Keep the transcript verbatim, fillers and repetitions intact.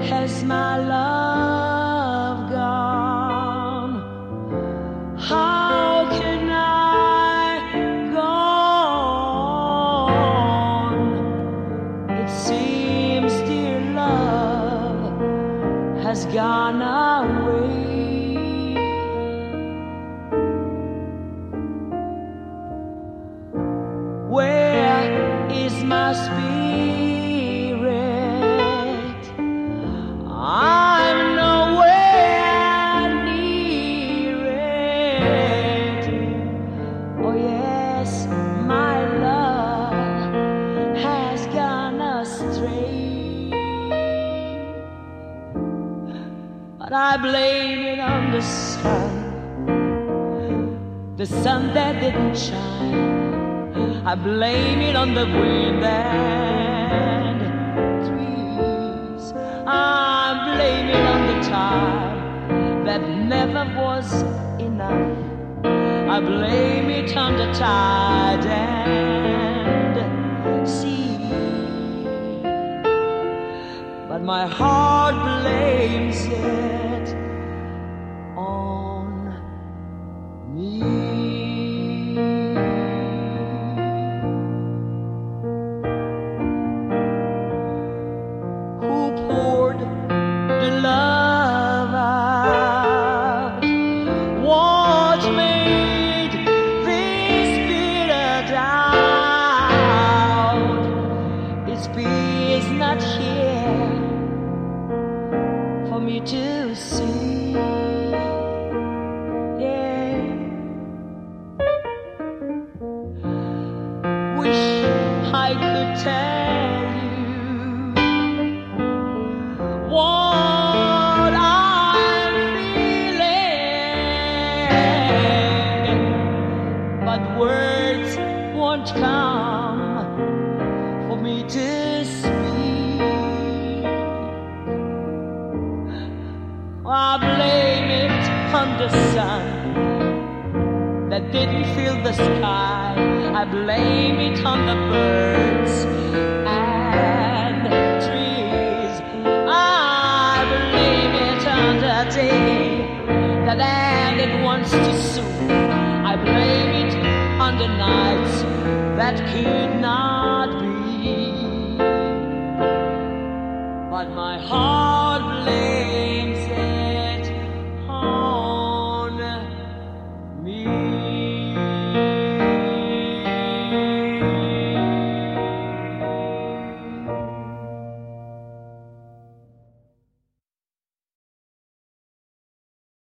has my love gone? How can I go on? It seems dear love has gone away. Where is my spirit? I'm nowhere near it. Oh yes, my love has gone astray. But I blame it on the sun, the sun that didn't shine. I blame it on the wind and trees. I blame it on the time that never was enough. I blame it on the tide and sea. But my heart blames it on me. To see, yeah. Wish I could tell you what I'm feeling, but words won't come for me to speak. I blame it on the sun that didn't fill the sky. I blame it on the birds and trees. I blame it on the day that ended once too soon. I blame it on the nights that could not be. But my heart blames